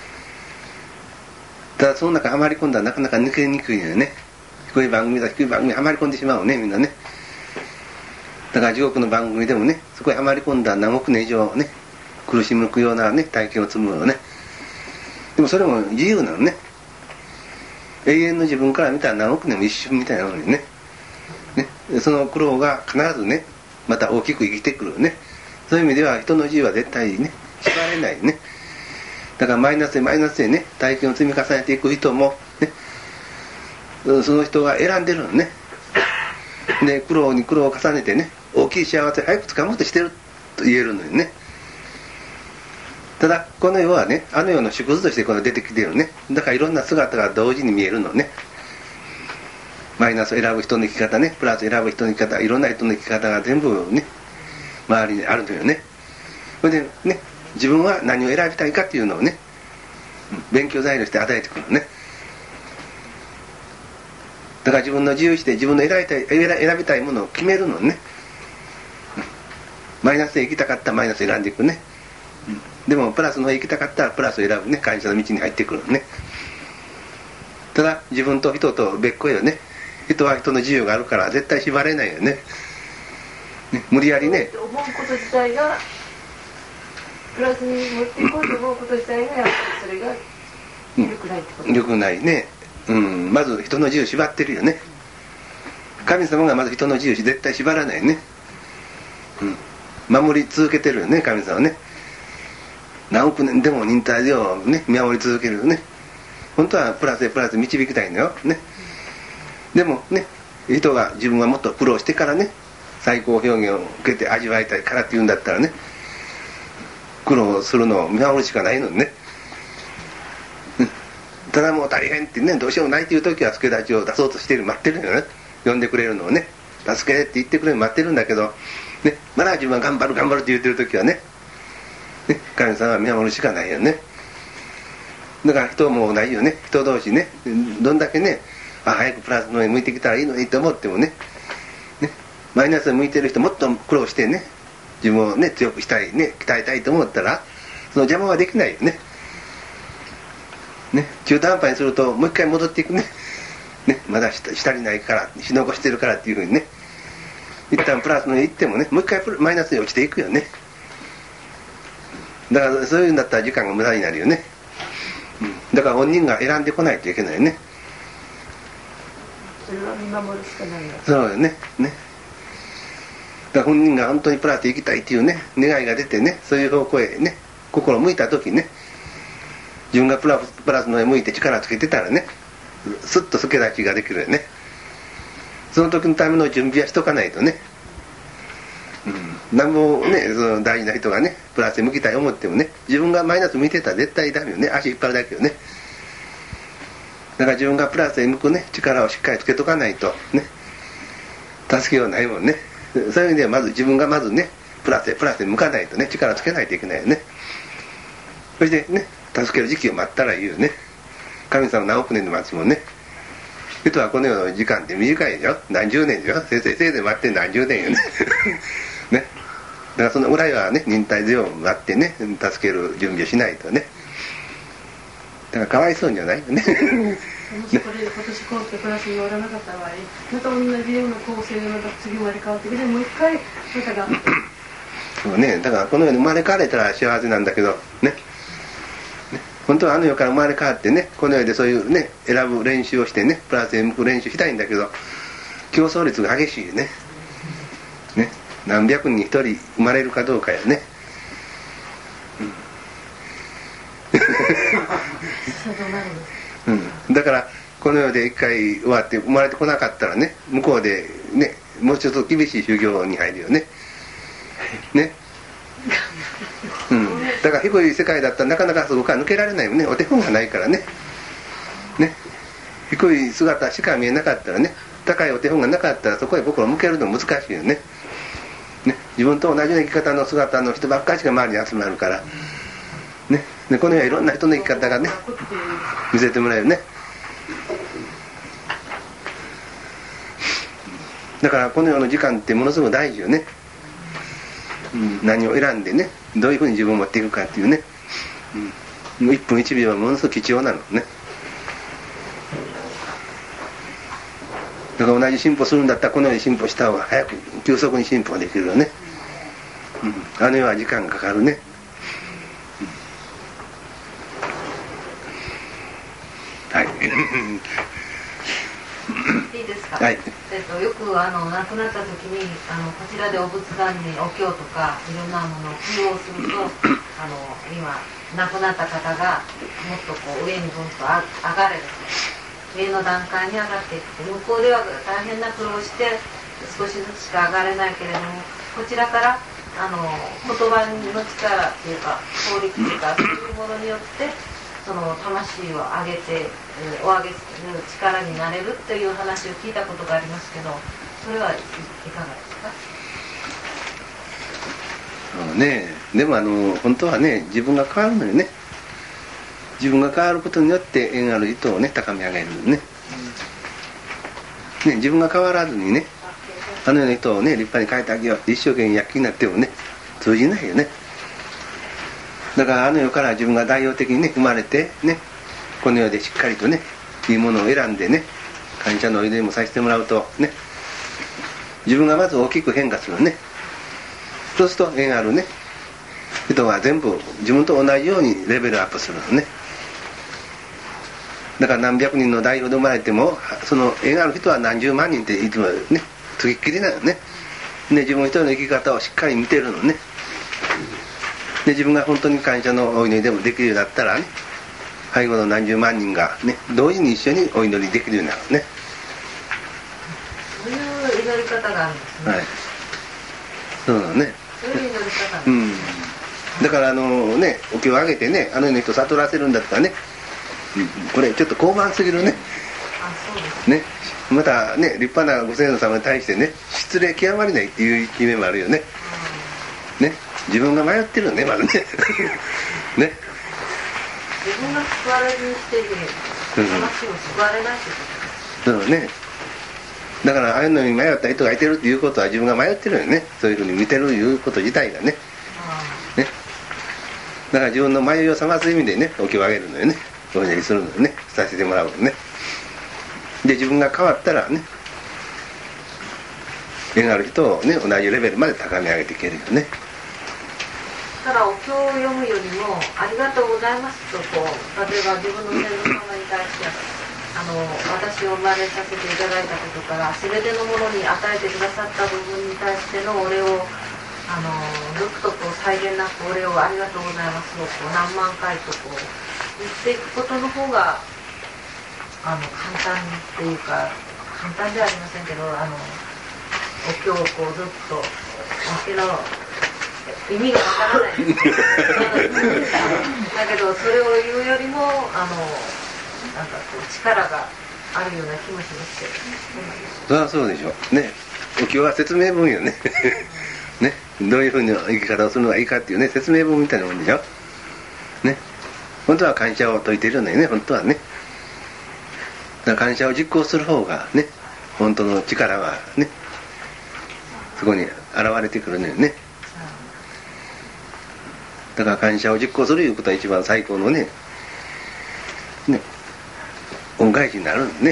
ただその中はまり込んだらなかなか抜けにくいのよね。低い番組だ低い番組にはまり込んでしまうね、みんなね。だから地獄の番組でもねそこにはまり込んだら何億年以上ね苦しむようなね体験を積むのね。でもそれも自由なのね。永遠の自分から見たら何億年も一瞬みたいなのにね。ね、その苦労が必ずねまた大きく生きてくるね。そういう意味では人の自由は絶対にね縛れないね。だからマイナスでマイナスでね体験を積み重ねていく人もねその人が選んでるのね。で苦労に苦労を重ねてね大きい幸せを早く掴もうとしてると言えるのよね。ただこの世はねあの世の縮図としてこの出てきてるね。だからいろんな姿が同時に見えるのね。マイナスを選ぶ人の生き方ね、プラスを選ぶ人の生き方、いろんな人の生き方が全部ね周りにあるのよね。それでね自分は何を選びたいかっていうのをね勉強材料して与えてくるのね。だから自分の自由して自分の選びたい選びたいものを決めるのね。マイナスで生きたかったらマイナスを選んでいくね。でもプラスの生きたかったらプラスを選ぶね。感謝の道に入ってくるのね。ただ自分と人と別個よね。人は人の自由があるから絶対縛れないよね。ね無理やりね思うこと自体がプラスに持っていこうと思うこと自体がやっぱりそれが良くないってこと、 うん、良くないね。うん、まず人の自由縛ってるよね。神様がまず人の自由絶対縛らないね。うん、守り続けてるよね神様はね。何億年でも忍耐をね見守り続けるよね。本当はプラスでプラスで導きたいのよね。でもね人が自分はもっと苦労してからね最高表現を受けて味わいたいからっていうんだったらね苦労するのを見守るしかないのにね。ただもう大変ってねどうしようもないっていう時は助け立ちを出そうとしてる待ってるのよね。呼んでくれるのをね助けてって言ってくれる待ってるんだけどねまだ自分は頑張る頑張るって言ってる時はねね神様は見守るしかないよね。だから人もないよね。人同士ねどんだけねあ早くプラスの上に向いてきたらいいのにと思ってもねねマイナスに向いてる人もっと苦労してね自分をね強くしたいね鍛えたいと思ったらその邪魔はできないよね。ね中途半端にするともう一回戻っていくね。ねまだ下下にないからし残してるからっていうふうにね一旦プラスの上に行ってもねもう一回マイナスに落ちていくよね。だからそういうんだったら時間が無駄になるよね。うん、だから本人が選んでこないといけないよね。 それは見守るしかないよ。 そうよね。ね。だから本人が本当にプラスで生きたいっていうね願いが出てねそういう方向へね心を向いた時にね自分がプラス、プラスの上向いて力つけてたらねスッと助立ちができるよね。その時のための準備はしとかないとね。うん、何もねその大事な人がねプラスで向きたい思ってもね自分がマイナス向いてたら絶対ダメよね。足引っ張るだけよね。だから自分がプラスへ向くね力をしっかりつけとかないとね助けようないもんね。そういう意味ではまず自分がまずねプラスへプラスへ向かないとね力をつけないといけないよね。そしてね助ける時期を待ったらいいよね。神様何億年で待つもんね。人はこの世の時間って短いでしょ。何十年でしょ。せいぜいせいぜい待って何十年よね。ね。だからそのぐらいはね忍耐強を待ってね助ける準備をしないとね。だからかわいそうじゃないよね。 もしこれ今年こうってプラスに終わらなかった場合また同じような構成でまた次生まれ変わってきてもう一回またがそうね。だからこの世に生まれ変われたら幸せなんだけどね。本当はあの世から生まれ変わってねこの世でそういうね選ぶ練習をしてねプラスへ向く練習したいんだけど競争率が激しいよね。ね何百人に一人生まれるかどうかよね。うん、だからこの世で一回終わって生まれてこなかったらね向こうでねもうちょっと厳しい修行に入るよね。ね。うん、だから低い世界だったらなかなかそこから抜けられないよね。お手本がないからね。ね低い姿しか見えなかったらね高いお手本がなかったらそこへ心を向けるの難しいよね。 ね、自分と同じような生き方の姿の人ばっかりしか周りに集まるから、ね、でこの世はいろんな人の生き方がね見せてもらえるね。だからこの世の時間ってものすごく大事よね、うん、何を選んでねどういうふうに自分を持っていくかっていうね、うん、もういっぷんいちびょうはものすごく貴重なのね。だから同じ進歩するんだったらこのように進歩した方が早く急速に進歩できるよね、うん、あの世は時間がかかるね、うん、はいいいですか、 はい、 えっと、よくあの亡くなった時にあのこちらでお仏壇にお経とかいろんなものを供養するとあの今亡くなった方がもっとこう上にぐんとあ上がれる上の段階に上がっていって向こうでは大変な苦労をして少しずつしか上がれないけれどもこちらからあの言葉の力っていうか法力というかそういうものによってその魂を上げて、えー、お上げする力になれるという話を聞いたことがありますけどそれはいかがですか？ そうね、でもあの本当はね自分が変わるのよね。自分が変わることによって縁ある人をね高め上げるのね。ね、自分が変わらずにねあのような人をね立派に変えてあげようって一生懸命躍起になってもね通じないよね。だからあの世から自分が代表的にね生まれてねこの世でしっかりとねいいものを選んでね感謝のお祈りもさせてもらうとね自分がまず大きく変化するね。そうすると縁あるね人は全部自分と同じようにレベルアップするのね。だから何百人の代表で生まれてもその縁ある人は何十万人っていつもねつきっきりなのね。で自分一人の生き方をしっかり見てるのね。で自分が本当に感謝のお祈りでもできるようになったらね背後の何十万人がね同時に一緒にお祈りできるようになるね。 そういう祈り方があるんですね。 はい、そうだね。 そういう祈り方なんですね、 うん、だからあのねお経をあげてねあのような人を悟らせるんだったらね、うん、これちょっと高慢すぎるね。 あ、そうですね。 ね、またね立派なご先祖様に対してね失礼極まりないっていう決めもあるよね。ね、自分が迷ってるねまだね。ね。 自分が救われずにしている魂を救われないってことです。 そうね。だからああいうのに迷った人がいてるっていうことは自分が迷ってるよね。そういうふうに見てるいうこと自体がね。ね。だから自分の迷いを覚ます意味でねお経をあげるのよね。お祈りするのよね。させてもらうのね。で自分が変わったらね縁ある人をね同じレベルまで高め上げていけるよね。 だからお経を読むよりもありがとうございますとこう例えば自分の先祖様に対してあの私を生まれさせていただいたことから全てのものに与えてくださった部分に対してのお礼をあのずっとこう際限なくお礼をありがとうございますをこう何万回とこう言っていくことの方があの簡単っていうか簡単ではありませんけどあのお経をこうずっとお経の意味がわからないですだけどそれを言うよりもあのなんかこう力があるような気もしますけど。 そりゃそうでしょね。お経は説明文よね。ね、どういうふうな生き方をするのがいいかっていうね説明文みたいなもんでしょ。ね、本当は感謝を説いているのよね本当はね。だから感謝を実行する方がね本当の力はねそこに現れてくるのよね。だから感謝を実行するいうことは一番最高のねね恩返しになるんですね。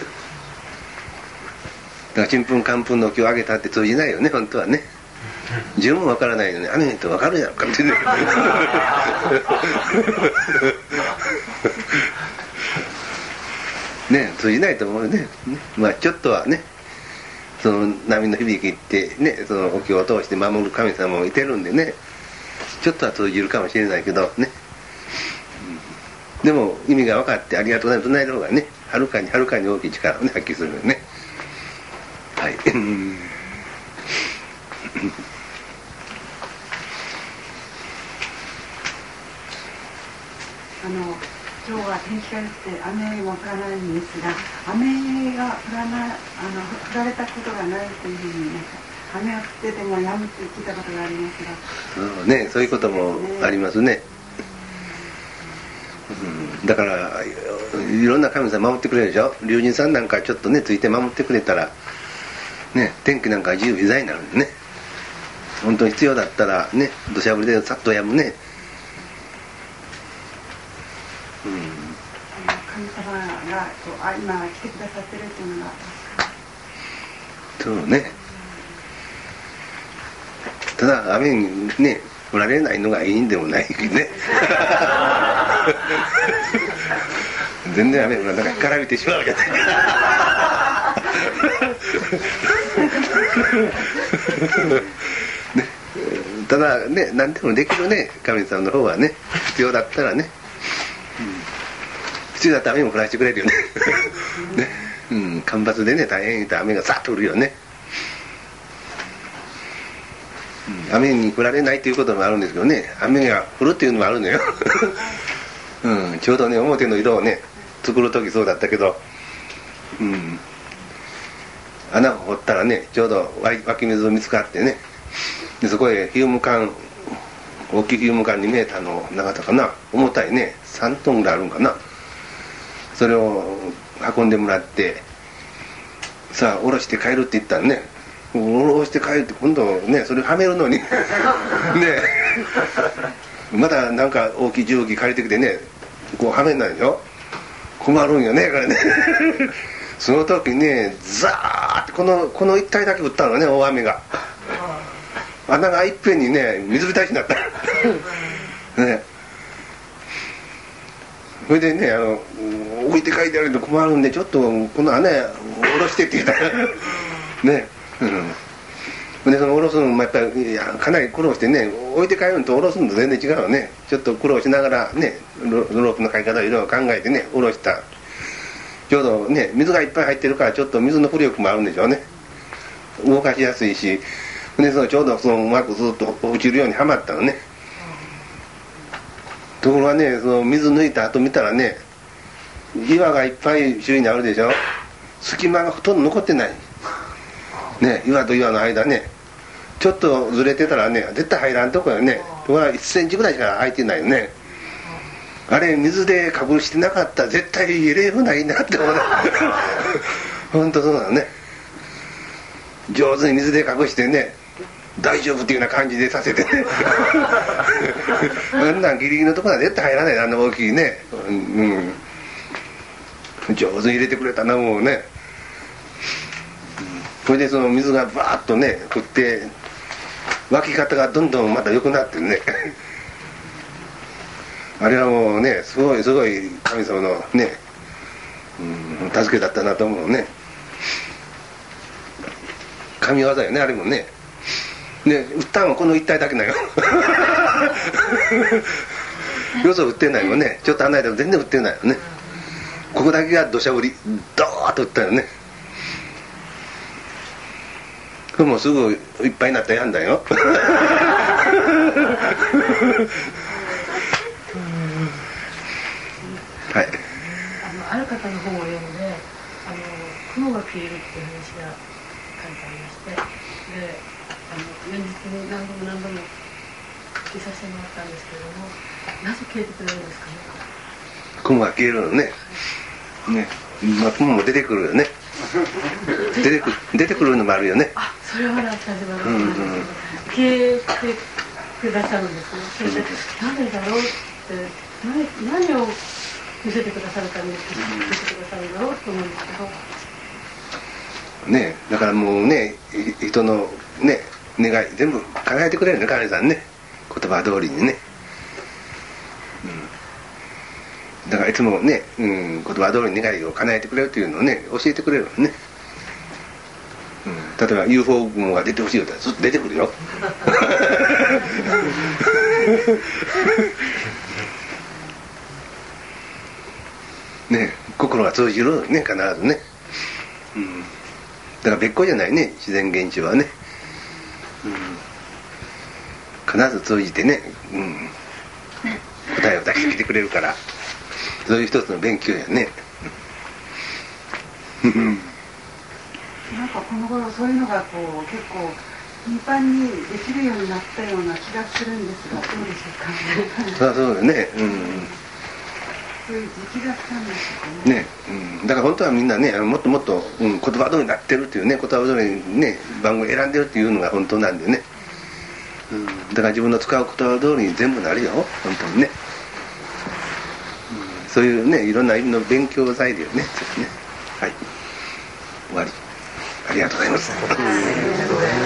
だからちんぷんかんぷんのお経をあげたって通じないよね本当はね。十分わからないのにあの人わかるやろかってね。ね通じないと思うよね。まあちょっとはねその波の響きってねそのお経を通して守る神様もいてるんでねちょっとは通じるかもしれないけどね、うん、でも意味が分かってありがとうございます唱える方がねはるかにはるかに大きい力をね発揮するよね。はい。 あの今日は天気が良くて雨も降らないんですが雨が降らなあの降られたことがないというふうになんか雨が降ってても止むって聞いたことがありますが、 うんね、そういうこともありますね。うん、だからいろんな神様守ってくれるでしょ。龍神さんなんかちょっとねついて守ってくれたらね、天気なんか自由自在になるんでね。本当に必要だったらね、土砂降りでさっとやむね。うん、 神様がこうあ今来てくださってるっていうのがそうね。ただ雨にね降られないのがいいんでもないね。全然雨降らなかったら干からびてしまうじゃないね、ただね何でもできるね神様の方はね、必要だったらね、うん、必要だったら雨も降らしてくれるよね。ね、うん、干ばつでね大変な雨がさっと降るよね。雨に降られないということもあるんですけどね、雨が降るっていうのもあるのよ。うん、ちょうどね表の井戸をね作る時そうだったけど、うん、穴を掘ったらねちょうど湧き水見つかってね、でそこへヒウム缶、大きいヒウム缶にメーターの長さかな、重たいねさんトンぐらいあるんかな、それを運んでもらって、さあ下ろして帰るって言ったらね、下ろして帰るって今度ねそれはめるのにねまだなんか大きい重機借りてきてねこうはめんないでしょ、困るんよねこれね。その時ねザーってこのこの一帯だけ降ったのね、大雨が。穴がいっぺんにね水浸しになったね。それでねあの置いて書いてあると困るんでちょっとこの穴下ろしてって言ったらね、うん、でその下ろすのもやっぱりいやかなり苦労してね、置いて帰るのと下ろすのと全然違うのね。ちょっと苦労しながらねロープの買い方をいろいろ考えてね下ろした。ちょうどね水がいっぱい入ってるからちょっと水の浮力もあるんでしょうね、動かしやすいし、でそのちょうどそのうまくずっと落ちるようにはまったのね。ところがねその水抜いた後見たらね岩がいっぱい周囲にあるでしょ、隙間がほとんど残ってないね、岩と岩の間ねちょっとずれてたらね絶対入らんとこよね。ところがいっセンチぐらいしか空いてないよね。あれ水で隠してなかったら絶対入れぶないなって思う。本当そうだね。上手に水で隠してね大丈夫っていうような感じでさせてね。あんなんギリギリのところは絶対入らない、あんな大きいね、うん、上手に入れてくれたなもうね。それでその水がバーッとね降って湧き方がどんどんまた良くなってね。あれはもうねすごいすごい神様のね、うん、助けだったなと思うね。神業よねあれもね。で売ったのはこの一帯だけなよ。よそ売ってないよね、ちょっと離れても全然売ってないよね。ここだけが土砂降りドーッと売ったよね。これもうすぐいっぱいになったらやんだよ。はい、 あのある方の本を読んであの雲が消えるっていう話が書いてありまして、であの現実に何度も何度も聞きさせてもらったんですけれども、なぜ消えてくれるんですかね。 雲が消えるのね。ね、まあ、雲も出てくるよね。出てくる出てくるのもあるよね。 あ、それはなった始まるんですけど、うんうん、消えてくださるんですね。それで、なんでだろうって何何を見せてくださるために見せてくださるんだろうと思うんですけどね、だからもうね人のね願い全部叶えてくれるね神さんね、言葉通りにね、うん、だからいつもね、うん、言葉通りに願いを叶えてくれるというのをね教えてくれるのね、うん、例えば ユーフォー 雲が出てほしいよってずっと出てくるよ。ね、心が通じるね必ずね、うん、だから別個じゃないね自然現象はね、うん、必ず通じてね、うん、答えを出してきてくれるから、そういう一つの勉強やね。 なんかこの頃そういうのがこう結構頻繁にできるようになったような気がするんですが、どうでしょうか。 そうそうだね、うん、 そういう時期が来たんでしょうかね。 ね、うん、だから本当はみんなね、もっともっと、うん、言葉通りになってるっていうね、言葉通りにね、番号選んでるっていうのが本当なんでね、うん、だから自分の使う言葉通りに全部なるよ、本当にね、うん、そういうね、いろんな意味の勉強材料ね、そうね、はい、終わり、ありがとうございます。